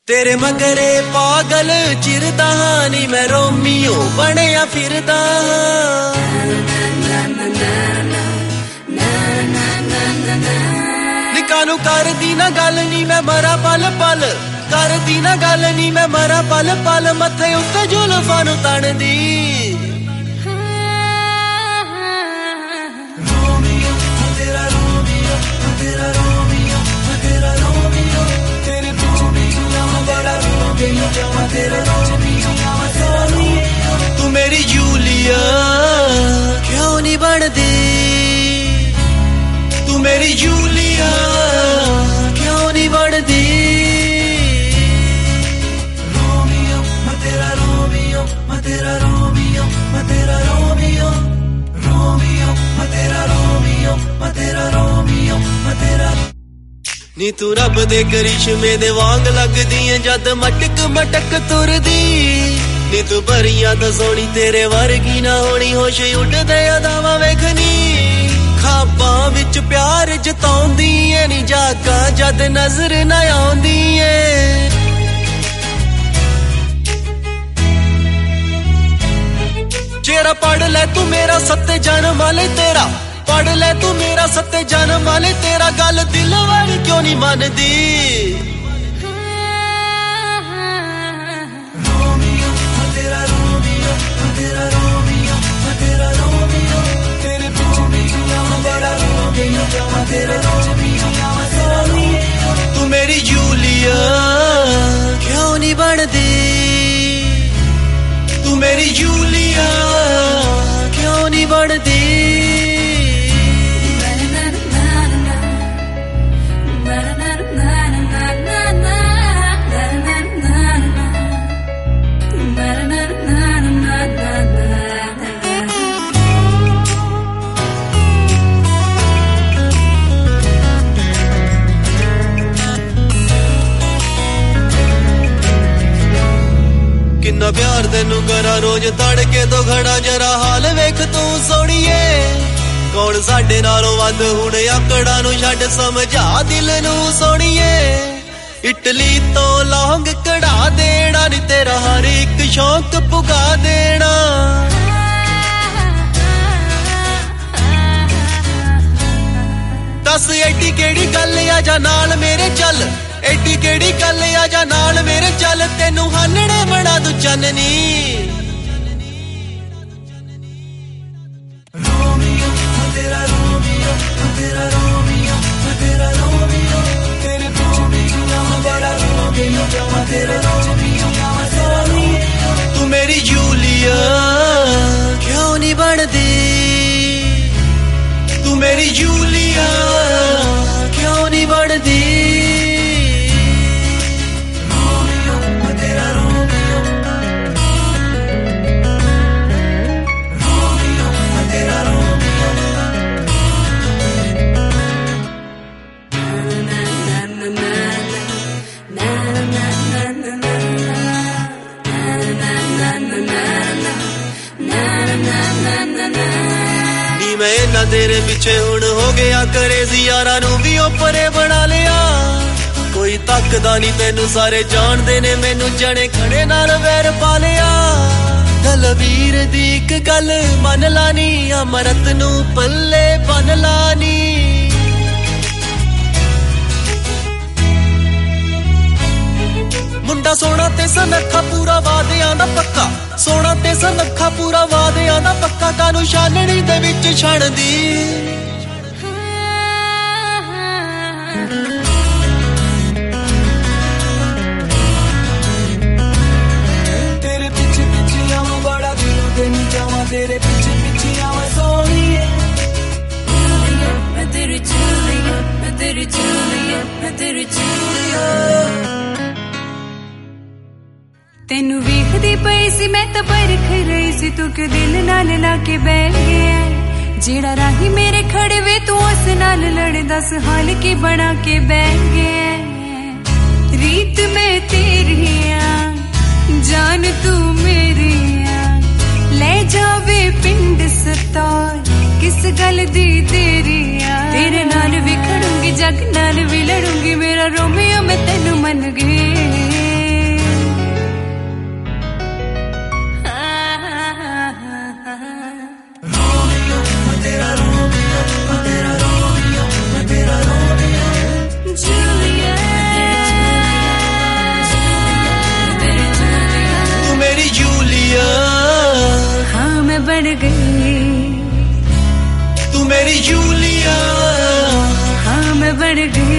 तेरे मगरे पागल चिरदा नी मैं रोमियो बनया फिरदा निकानू कर दी ना गल नी मैं मरा पल पल कर दी ना गल नी मैं मरा पल पल मथे उत्ते जुल्फां नू तन दी रोमियो तेरा रोमियो तेरा रोमियो तेरा रोमियो तेरे तू मेरी जूलिया क्यों नहीं बनदी तू मेरी जूलिया क्यों नहीं बनदी रोमियो मैं तेरा रोमियो मैं तेरा रोमियो मैं तेरा रोमियो रोमियो मैं तेरा रोमियो मैं तेरा रोमियो मैं तेरा नी तू रब दे करिश्मे दे वांग लगदी है जद मटक मटक तुरदी नी तू भरियां दा सोनी तेरे वर्गी ना होनी होश उड़दे अदावां वेखनी खाबां विच प्यार जताउंदी ऐ नी जागा जद नजर ना आउंदी ऐ जेरा पढ़ ले तू मेरा सत्ते जन्म वाले तेरा पढ़ ले तू मेरा सत्ते जन्म वाले तेरा गल दिल वाली क्यों नहीं मनदी रोमियो तेरा रोमियो तेरा रोमियो तेरा रोमियो तेरे पीछे मेरा रोमियो तेरा रोमियो तू मेरी जूलिया क्यों नहीं बनदी तू मेरी जूलिया क्यों नहीं बनदी किन्ना प्यार तेनू करा रोज तड़के तो खड़ा जरा हाल वेख तू सोनिए कौन साडे नालों वध हुण आकड़ा नू छड्ड समझा दिल नू सोनिए इटली तो लौंग कढ़ा देना नी तेरा हर एक शौक पुगा देना दस एडी केड़ी गल आजा नाल मेरे चल एडी केड़ी गल आजा नाल मेरे चल तेनू हानने बना दू चननी रोमियो तेरा रोमियो तेरा रोमियो तेरा रोमियो तेरे पीछे मेरा रोमियो तेरा रोमियो तू मेरी जूलिया क्यों नहीं बनदी तू मेरी जूलिया क्यों नहीं बनदी तेरे पीछे हुण हो गया करेजी यारा नू भी ओपरे बना लिया कोई तकदा नहीं तेनू सारे जानदे ने मैनू जने खड़े नाल वैर पा लिया दलवीर दी इक गल मन लानी अमरत नू पल्ले बन लानी मुंडा सोना ते सनखा पूरा वादियां दा पक्का सोना ते सनखा पूरा वादियां दा पक्का कानू छाननी दे विच छणदी तेरे पीछे पीछे आवां बड़ा दिलों ते नी जावां तेरे पीछे पीछे आवां सोनिए मैं तेरी जूलिया मैं तेरी जूलिया मैं तेरी जूलिया तेनू वेखदी पई सी मैं तां परख रही सी तू क्यों दिल नाल लाके बैठ गया जेड़ा राही मेरे खड़े वे तू उस नाल लड़ दस हाल की बना के बैठ गया रीत मैं तेरी जान तू मेरी ले जावे पिंड सतौर किस गल दी तेरी तेरे नाल भी खड़ूंगी जग नाल भी लड़ूंगी मेरा रोमियो मैं तेनू मन गई बन गई, तू मेरी जूलिया, हाँ मैं बन गई।